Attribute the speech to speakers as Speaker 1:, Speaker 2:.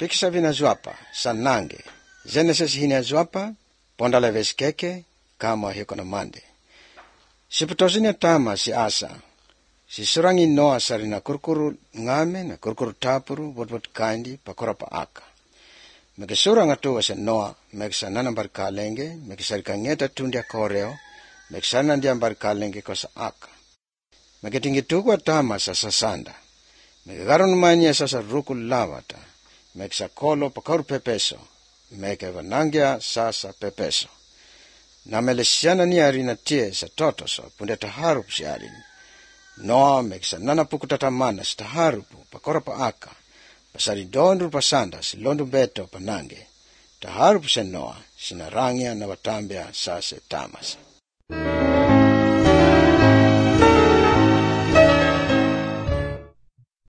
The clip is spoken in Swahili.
Speaker 1: Piksa vina zuapa, sanange. Genesis hina zuapa, pondala veskeke, kama hikona mande. Si putosina tama si asa. Si surangi noa sarina kurkuru ngame na kurkuru tapuru bot kandi pakora pa aka. Meke suranga tuwa sa noa, meke sa nanambar kalenge, meke sarika ngeta tundia koreo, meke sana ndiambar kalenge ko sa aka. Meke tingi tukwa tama sa sasanda. Meke garon manya sa rukul lavata, meke sa kolo pakor pepeso, meke vanangya sa pepeso. Na melesiana ni arina tie sa totoso, punde taharup si arin. Noa meke sa nanapukutatamana sa taharupu pakora pa aka. Pasari dondu pasanda si londu beto panange. Taharup sa Noa sinarangya na watambia sa se tamasa.